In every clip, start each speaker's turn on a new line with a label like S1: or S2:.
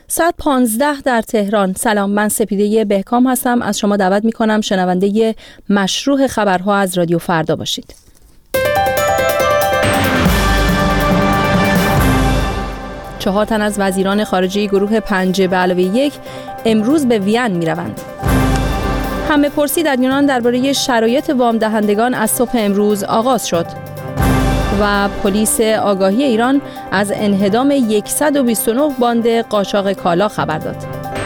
S1: ساعت 15 در تهران. سلام، من سپیده بهکام هستم. از شما دعوت میکنم شنونده مشروع خبرها از رادیو فردا باشید. چهار تن از وزیران خارجه گروه 5+1 امروز به وین میروند. همه پرسی در یونان درباره شرایط وام دهندگان از صبح امروز آغاز شد. و پلیس آگاهی ایران از انهدام 129 باند قاچاق کالا خبر داد.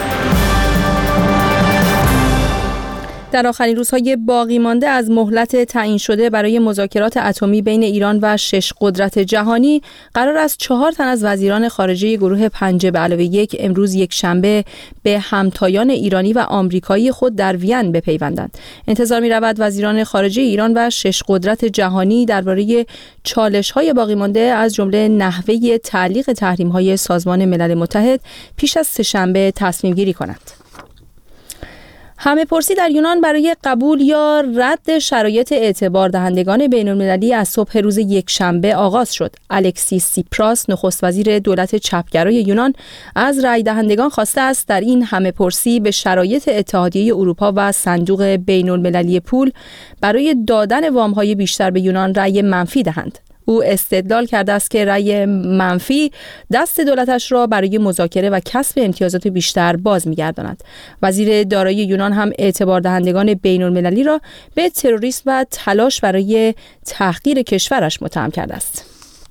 S1: در آخرین روزهای باقی مانده از مهلت تعیین شده برای مذاکرات اتمی بین ایران و 6 قدرت جهانی، قرار است 4 تن از وزیران خارجه گروه 5+1 امروز یک شنبه به همتایان ایرانی و آمریکایی خود در وین بپیوندند. انتظار می‌رود وزیران خارجه ایران و 6 قدرت جهانی درباره چالش‌های باقی مانده از جمله نحوه تعلیق تحریم‌های سازمان ملل متحد پیش از سه‌شنبه تصمیم گیری کنند. همه پرسی در یونان برای قبول یا رد شرایط اعتبار دهندگان بین‌المللی از صبح روز یکشنبه آغاز شد. الکسیس سیپراس، نخست وزیر دولت چپگرای یونان، از رای دهندگان خواسته است در این همه پرسی به شرایط اتحادیه اروپا و صندوق بین‌المللی پول برای دادن وام‌های بیشتر به یونان رای منفی دهند. او استدلال کرده است که رأی منفی دست دولتش را برای مذاکره و کسب امتیازات بیشتر باز می‌گرداند. وزیر دارایی یونان هم اعتبار دهندگان بین‌المللی را به تروریسم و تلاش برای تحقیر کشورش متهم کرده است.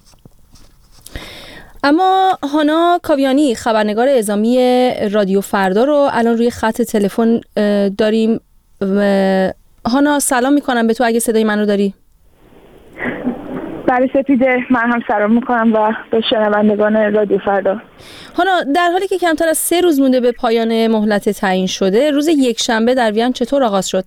S1: اما هانا کاویانی، خبرنگار اعزامی رادیو فردا رو الان روی خط تلفن داریم. هانا، سلام می‌کنم به تو اگه صدای من رو داری.
S2: برای سپیده، من هم سلام میکنم و به شنوندگان رادیو فردا.
S1: هانا، در حالی که کمتر از 3 روز مونده به پایان مهلت تعیین شده، روز یکشنبه در وین چطور آغاز شد؟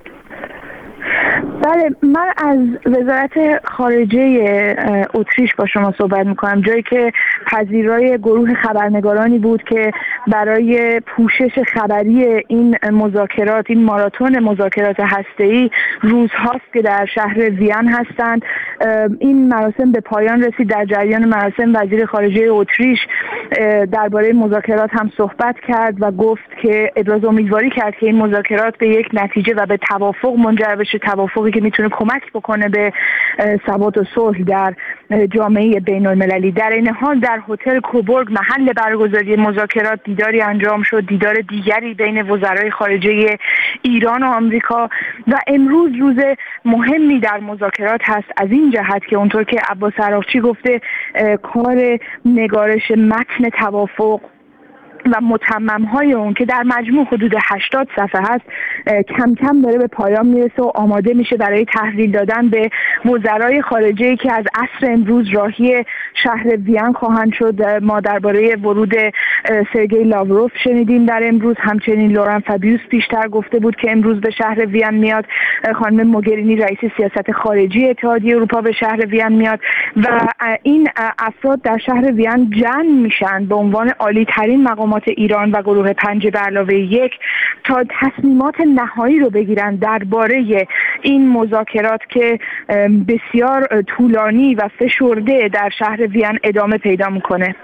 S2: بله، من از وزارت خارجه اتریش با شما صحبت میکنم، جایی که پذیرای گروه خبرنگارانی بود که برای پوشش خبری این مذاکرات، این ماراتون مذاکرات هسته‌ای روزهاست که در شهر وین هستند. این مراسم به پایان رسید. در جریان مراسم وزیر خارجه اتریش درباره مذاکرات هم صحبت کرد و گفت که ابراز امیدواری کرد که این مذاکرات به یک نتیجه و به توافق منجر بشه، توافقی که میتونه کمک بکنه به ثبات و صلح در جامعه بین‌المللی. در این حال در هتل کوبورگ، محل برگزاری مذاکرات، دیداری انجام شد، دیدار دیگری بین وزرای خارجه ایران و آمریکا. و امروز روز مهمی در مذاکرات هست از این جهت که اونطور که عباس عراقچی گفته، کار نگارش متن توافق و متمم‌های اون که در مجموع حدود 80 صفحه هست کم کم داره به پایان میرسه و آماده میشه برای تحویل دادن به وزرای خارجه که از عصر امروز راهی شهر وین خواهند شد. ما درباره ورود سرگئی لاوروف شنیدیم در امروز، همچنین لورن فابیوس پیشتر گفته بود که امروز به شهر وین میاد. خانم موگرینی، رئیس سیاست خارجی اتحادیه اروپا، به شهر وین میاد و این افراد در شهر وین جمع میشن به عنوان عالی ترین مقامات ایران و گروه 5+1 تا تصمیمات نهایی رو بگیرن درباره این مذاکرات که بسیار طولانی و فشرده در شهر وین ادامه پیدا میکنه.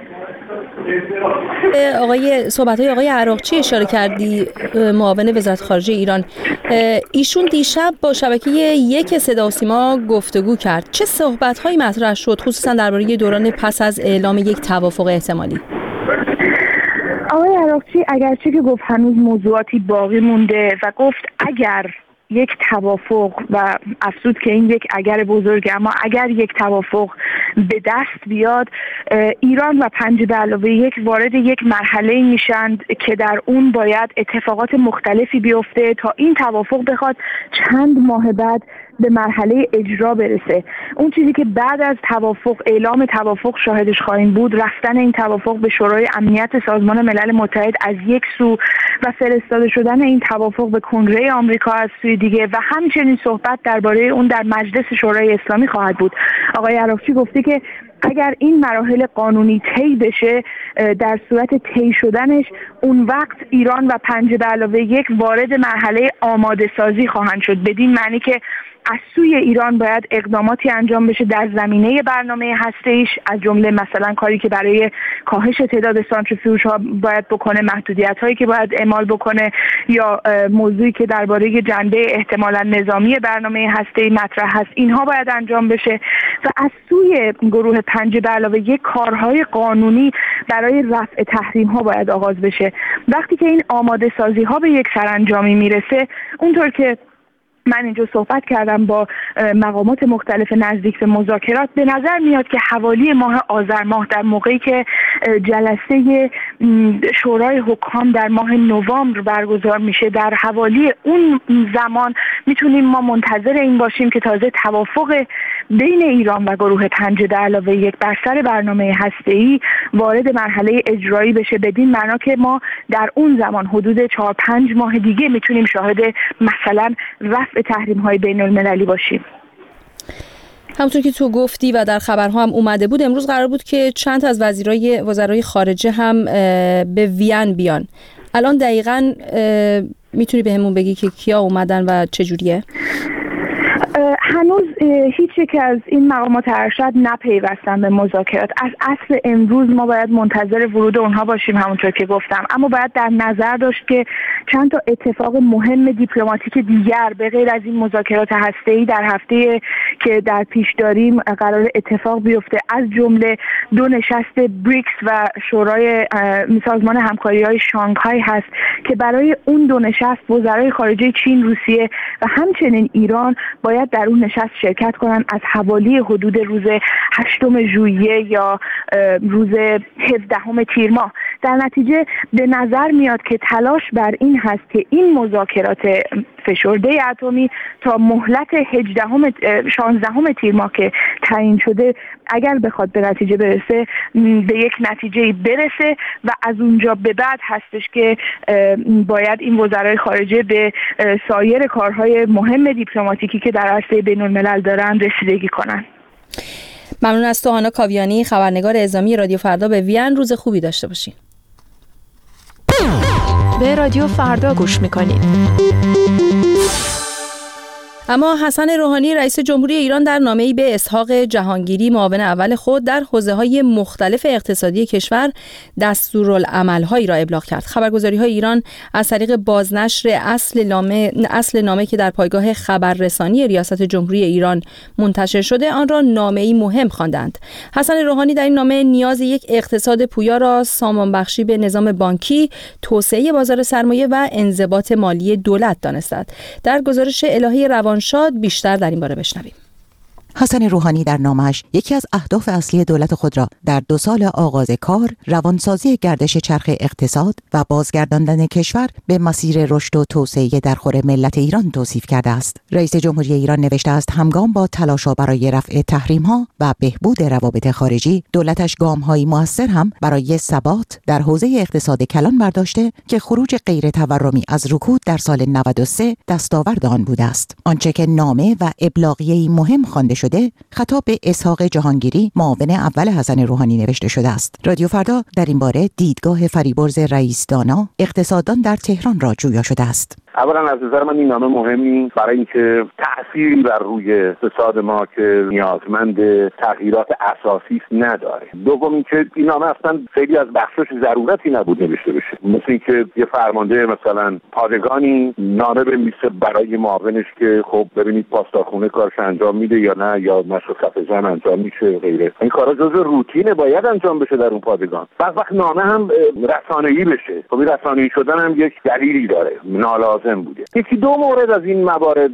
S1: صحبت‌های آقای عراقچی اشاره کردی، معاون وزارت خارجه ایران. ایشون دیشب با شبکه 1 صدا و سیما گفتگو کرد. چه صحبت‌هایی مطرح شد، خصوصا درباره دوران پس از اعلام یک توافق احتمالی؟
S2: آقای عراقچی اگرچه که گفت هنوز موضوعاتی باقی مونده و گفت اگر یک توافق، و افزود که این یک اگر بزرگه، اما اگر یک توافق به دست بیاد، ایران و 5+1 وارد یک مرحله میشند که در اون باید اتفاقات مختلفی بیفته تا این توافق بخواد چند ماه بعد به مرحله اجرا برسه. اون چیزی که بعد از توافق، اعلام توافق شاهدش خواهیم بود، رفتن این توافق به شورای امنیت سازمان ملل متحد از یک سو و فرستاده شدن این توافق به کنگره آمریکا از سوی دیگه و همچنین صحبت درباره اون در مجلس شورای اسلامی خواهد بود. آقای عراقچی گفته که اگر این مراحل قانونی طی بشه، در صورت طی شدنش اون وقت ایران و 5+1 وارد مرحله آماده سازی خواهند شد، بدین معنی که از سوی ایران باید اقداماتی انجام بشه در زمینه برنامه هسته‌ایش، از جمله مثلا کاری که برای کاهش تعداد سانتریفیوژها باید بکنه، محدودیت‌هایی که باید اعمال بکنه، یا موضوعی که درباره جنبه احتمالاً نظامی برنامه هسته‌ای مطرح هست، اینها باید انجام بشه. و از سوی گروه 5 به علاوه یک کارهای قانونی برای رفع تحریم‌ها باید آغاز بشه. وقتی که این آماده سازی‌ها به یک سرانجامی میرسه، اونطور که من اینجا صحبت کردم با مقامات مختلف نزدیک به مذاکرات، به نظر میاد که حوالی ماه آذر ماه، در موقعی که جلسه شورای حکام در ماه نوامبر برگزار میشه، در حوالی اون زمان میتونیم ما منتظر این باشیم که تازه توافق بین ایران و گروه 5 به علاوه یک بر سر برنامه هسته‌ای وارد مرحله اجرایی بشه، بدین معنا که ما در اون زمان حدود 4-5 ماه دیگه میتونیم شاهد مثلا رفع تحریم‌های بین‌المللی باشیم.
S1: همونطور که تو گفتی و در خبرها هم اومده بود، امروز قرار بود که چند تا از وزرای خارجه هم به وین بیان. الان دقیقاً میتونی بهمون بگی که کیا اومدن و چجوریه؟
S2: هنوز هیچ یک از این مقامات ارشد نپیوستن به مذاکرات. از اصل امروز ما باید منتظر ورود اونها باشیم، همونطور که گفتم. اما باید در نظر داشت که چند تا اتفاق مهم دیپلماتیک دیگر به غیر از این مذاکرات هسته‌ای در هفته که در پیش داریم قرار اتفاق بیفته، از جمله 2 نشست بریکس و شورای سازمان همکاری‌های شانگهای هست که برای اون 2 نشست وزرای خارجه چین، روسیه و همچنین ایران باید در اون نشست شرکت کنن از حوالی حدود روز 8 ژوئیه یا روز 17 تیر ماه. در نتیجه به نظر میاد که تلاش بر این هست که این مذاکرات فشرده اتمی تا مهلت 16 تیر ماه که تعیین شده، اگر بخواد به نتیجه برسه، به یک نتیجه برسه و از اونجا به بعد هستش که باید این وزرای خارجه به سایر کارهای مهم دیپلماتیکی که در عرصه بین‌الملل دارن رسیدگی کنن.
S1: ممنون از تو هانا کاویانی، خبرنگار اعزامی رادیو فردا. به وین روز خوبی داشته باشین.
S3: به رادیو فردا گوش میکنید.
S1: اما حسن روحانی رئیس جمهوری ایران در نامه‌ای به اسحاق جهانگیری معاون اول خود در حوزه‌های مختلف اقتصادی کشور دستورالعمل‌هایی را ابلاغ کرد. خبرگزاری‌های ایران از طریق بازنشر اصل نامه که در پایگاه خبررسانی ریاست جمهوری ایران منتشر شده، آن را نامه‌ای مهم خواندند. حسن روحانی در این نامه نیاز یک اقتصاد پویا را سامان بخشی به نظام بانکی، توسعه بازار سرمایه و انضباط مالی دولت دانست. در گزارش الهی روانشاد بیشتر در این باره بشنویم.
S4: حسن روحانی در نامه‌اش یکی از اهداف اصلی دولت خود را در 2 سال آغاز کار، روانسازی گردش چرخ اقتصاد و بازگرداندن کشور به مسیر رشد و توسعه در خور ملت ایران توصیف کرده است. رئیس جمهوری ایران نوشته است همگام با تلاش‌ها برای رفع تحریم‌ها و بهبود روابط خارجی، دولتش گام‌هایی موثر هم برای ثبات در حوزه اقتصاد کلان برداشته که خروج غیر تورمی از رکود در سال 93 دستاورد آن بوده است. آنچه که نامه و ابلاغیه‌ای مهم خوانده شده خطاب به اسحاق جهانگیری معاون اول حسن روحانی نوشته شده است. رادیو فردا در این باره دیدگاه فریبرز رئیس دانا اقتصاددان در تهران را جویا شده است.
S5: اولا از نظر من این نامه مهمی برای اینکه تأثیری بر روی اقتصاد ما که نیازمند تغییرات اساسی نداره. دوم اینکه این نامه اصلا خیلی از بخشش ضرورتی نبود نوشته بشه. مثل اینکه یه فرمانده مثلا پادگانی نامه بنویسه برای معاونش که خب ببینید پاسدارخونه کارش انجام میده یا نه، یا مشق صف زن انجام میشه غیره. این کارا جزء روتین باید انجام بشه در اون پادگان. بعد وقت نامه هم رسانه‌ای بشه. خب این رسانه‌ای شدن هم یک دلیلی داره. لازم بوده. یکی 2 مورد از این موارد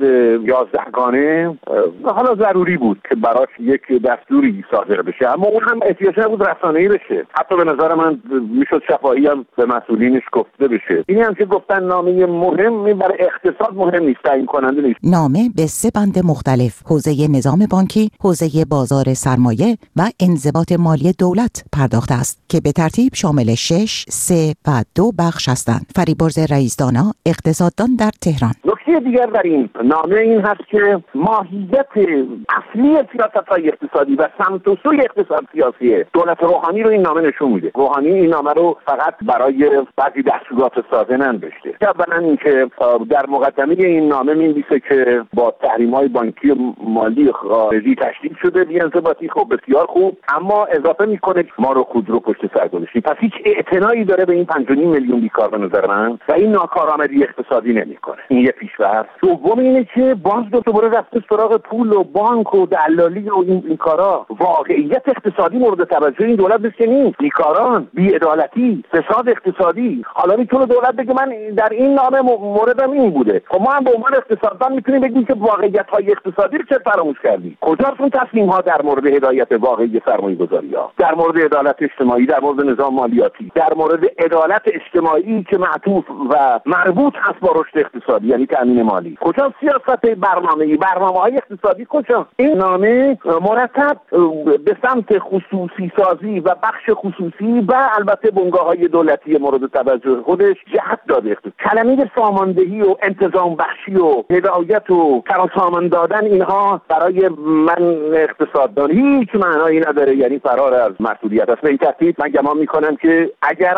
S5: 11گانه حالا ضروری بود که براش یک دستوری صادر بشه، اما اون هم احتیاج نبود رسانه‌ای بشه. حتی به نظر من میشد شفاهی هم به مسئولینش گفته بشه. اینی هم که گفتن نامه مهم برای اقتصاد مهم نیست، تعیین کننده نیست.
S4: نامه به 3 بند مختلف، حوزه نظام بانکی، حوزه بازار سرمایه و انضباط مالی دولت پرداخته است که به ترتیب شامل 6، 3 و 2 بخش هستند. فریبرز رئیس دانا اقتصاددان در تهران.
S5: نکته نکته دیگر در این نامه این هست که ماهیت اصلی سیاست‌های اقتصادی و سمت و سوی اقتصاد سیاسی دولت روحانی رو این نامه نشون میده. روحانی این نامه رو فقط برای بعضی دستورات ساده ننوشته. اولا اینکه در مقدمه این نامه می‌نویسه که با تحریم‌های بانکی و مالی خارجی تشدید شده بی‌انضباطی، خب بسیار خوب، اما اضافه میکنه ما رو خودرو پشت سر گذاشتیم. پس هیچ اعتنایی داره به این 5.5 میلیون بیکار به نظر من و این ناکارآمدی اقتصادی نمیکنه. این یه پیش‌فرض. دوم اینه که باز دوباره رفته سراغ پول و بانک و دلالی و این کارا. واقعیت اقتصادی مورد توجه این دولت بشه نیست. بیکاران، بی‌عدالتی، فساد اقتصادی. حالا میتونه دولت بگه من در این نامه موردم این بوده. خب ما هم به عنوان اقتصاددان میتونیم بگیم که واقعیت‌های اقتصادی رو چه فراموش کردیم. کجاست اون تصمیم‌ها در مورد هدایت واقعی سرمایه‌گذاری‌ها، در مورد عدالت اجتماعی، در مورد نظام مالیاتی، در مورد عدالت اجتماعی که معطوف و مربوط هست با رشد اقتصادی یعنی تامین مالی؟ کجا سیاست برنامه‌های اقتصادی کجا؟ این نامه مرتب به سمت خصوصی سازی و بخش خصوصی و البته بنگاه‌های دولتی مورد توجه خودش جهت داده. کلمه ساماندهی و انتظام بخشی و هدایت و سامان دادن اینها برای من اقتصاددان هیچ معنایی نداره، یعنی فرار از مسئولیت است. به این ترتیب من گمان میکنم که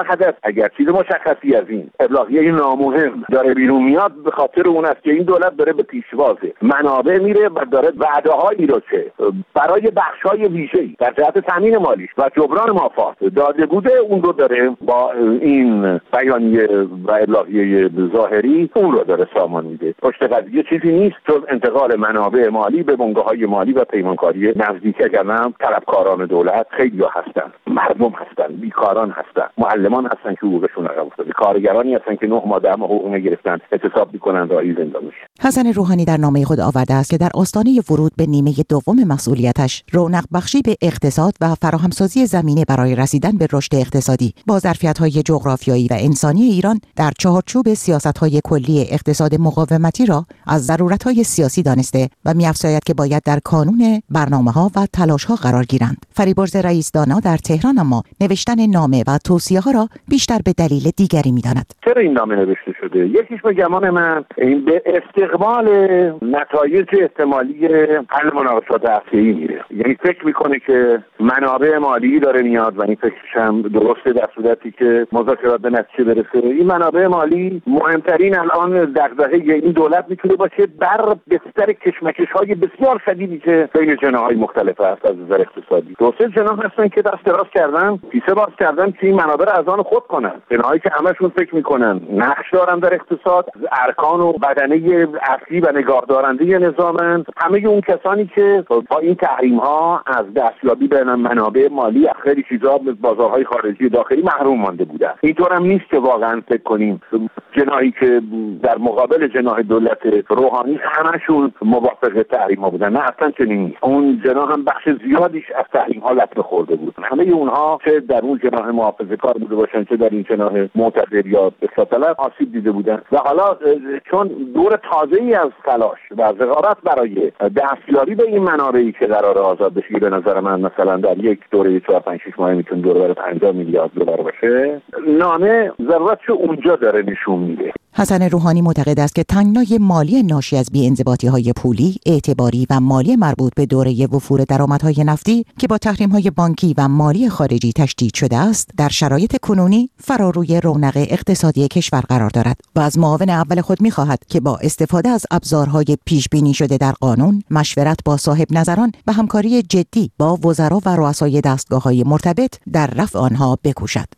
S5: اگر چیز مشخصی از این ابلاغیه نامهم داره بیرون میاد، به خاطر اون است که این دولت داره به پیشواز منابع میره و داره وعده‌هایی رو که برای بخش‌های ویژه‌ای در جهت تامین مالیش و جبران مافات داده بوده اون رو داره با این بیانیه و ابلاغیه ظاهری اون رو داره سامان میده. پشت قضیه چیزی نیست جز انتقال منابع مالی به بنگاه‌های مالی و پیمانکاری نزدیک. اگرنه طلبکاران دولت خیلی هستن، مردم هستن، بیکاران هستن، معلمان هستن که حقوقشون عقب افتاده، کارگرانی هستن که 9 ماه حقوق نگرفتن، اعتصاب میکنن، راهی زندان میشن.
S4: حسن روحانی در نامه خود آورده است که در آستانه ورود به نیمه دوم مسئولیتش رونق بخشی به اقتصاد و فراهمسازی زمینه برای رسیدن به رشد اقتصادی با ظرفیت‌های جغرافیایی و انسانی ایران در چارچوب سیاست‌های کلی اقتصاد مقاومتی را از ضرورت‌های سیاسی دانسته و می‌افزاید که باید در کانون برنامه‌ها و تلاش‌ها قرار گیرند. فریبرز رئیس دانا در تهران اما نوشتن نامه و توصیه‌ها را بیشتر به دلیل دیگری می‌داند.
S5: چرا این نامه نوشته شده؟ یکیش به گمان من این به استقبال نتایج احتمالی حل مناقشات هسته‌ای میره. یعنی فکر میکنه که منابع مالی داره میاد و این فکرش هم درسته در صورتی که مذاکرات به نتیجه برسه. این منابع مالی مهمترین الان دغدغه این دولت میتونه باشه بر بستر کشمکش‌های بسیار شدیدی که بین جناح‌های مختلف هست از نظر اقتصادی. دو سه جناح هستن که دست دراز کردن، پیسه باز کردن که این منابع رو از آن خود کنن. جناحی که همشون فکر میکنن نقش دارن در اقتصاد، ارکان و بدنه اصلی و نگاهدارنده نظامن. همه اون کسانی که با این تحریم‌ها از دستیابی به منابع مالی خیلی چیزا به بازارهای خارجی داخلی محروم مانده بودن. اینطور هم نیست که واقعا فکر کنیم جناحی که در مقابل جناح دولت روحانی همشون موافق تحریم‌ها بودن. نه اصلا چنین نیست. اون جناح هم بخش زیادیش از تحریم‌ها لطمه خورده بود. همه اونها چه در اون جناح محافظه‌کار بوده باشن چه در این جناح معتدل یا اصلاح‌طلب آسیب دیده بودن. و حالا چون دور تازه‌ای از تلاش و رقابت برای دستیابی به این منابعی که قرار آزاد بشه، به نظر من مثلا در یک دوره 4-5-6 ماه میتونه دور 50 میلیارد دلار باشه، نامه ضرورتش اونجا داره نشون میده.
S4: حسن روحانی معتقد است که تنگنای مالی ناشی از بی‌انضباطی‌های پولی، اعتباری و مالی مربوط به دوره وفور درآمدهای نفتی که با تحریم‌های بانکی و مالی خارجی تشدید شده است، در شرایط کنونی فراروی رونق اقتصادی کشور قرار دارد و از معاون اول خود می‌خواهد که با استفاده از ابزارهای پیش‌بینی شده در قانون، مشورت با صاحب نظران و همکاری جدی با وزرا و رؤسای دستگاه‌های مرتبط در رفع آنها بکوشد.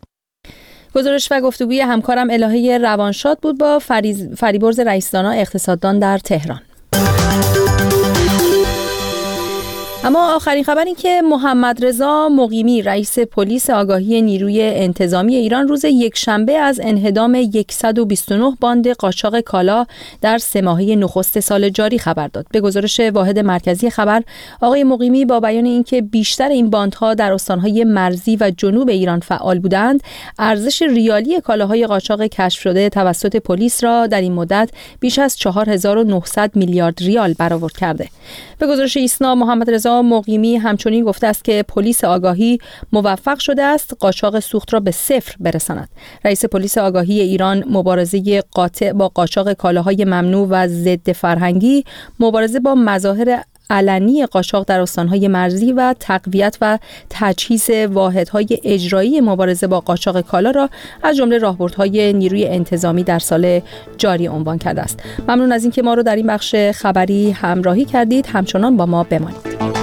S1: گزارش و گفتگوی همکارم الهه روانشاد بود با فریبرز رئیس دانا اقتصاددان در تهران. اما آخرین خبر این که محمد رضا مقیمی رئیس پلیس آگاهی نیروی انتظامی ایران روز یکشنبه از انهدام 129 باند قاچاق کالا در 3 ماهه نخست سال جاری خبر داد. به گزارش واحد مرکزی خبر، آقای مقیمی با بیان اینکه بیشتر این باندها در استانهای مرزی و جنوب ایران فعال بودند، ارزش ریالی کالاهای قاچاق کشف شده توسط پلیس را در این مدت بیش از 4900 میلیارد ریال برآورد کرده. به گزارش ایسنا، محمد رضا رضا مقیمی همچنین گفته است که پلیس آگاهی موفق شده است قاچاق سوخت را به صفر برساند. رئیس پلیس آگاهی ایران مبارزه قاطع با قاچاق کالاهای ممنوع و ضد فرهنگی، مبارزه با مظاهر علنی قاچاق در استانهای مرزی و تقویت و تجهیز واحدهای اجرایی مبارزه با قاچاق کالا را از جمله راهبردهای نیروی انتظامی در سال جاری عنوان کرده است. ممنون از اینکه ما رو در این بخش خبری همراهی کردید. همچنان با ما بمانید.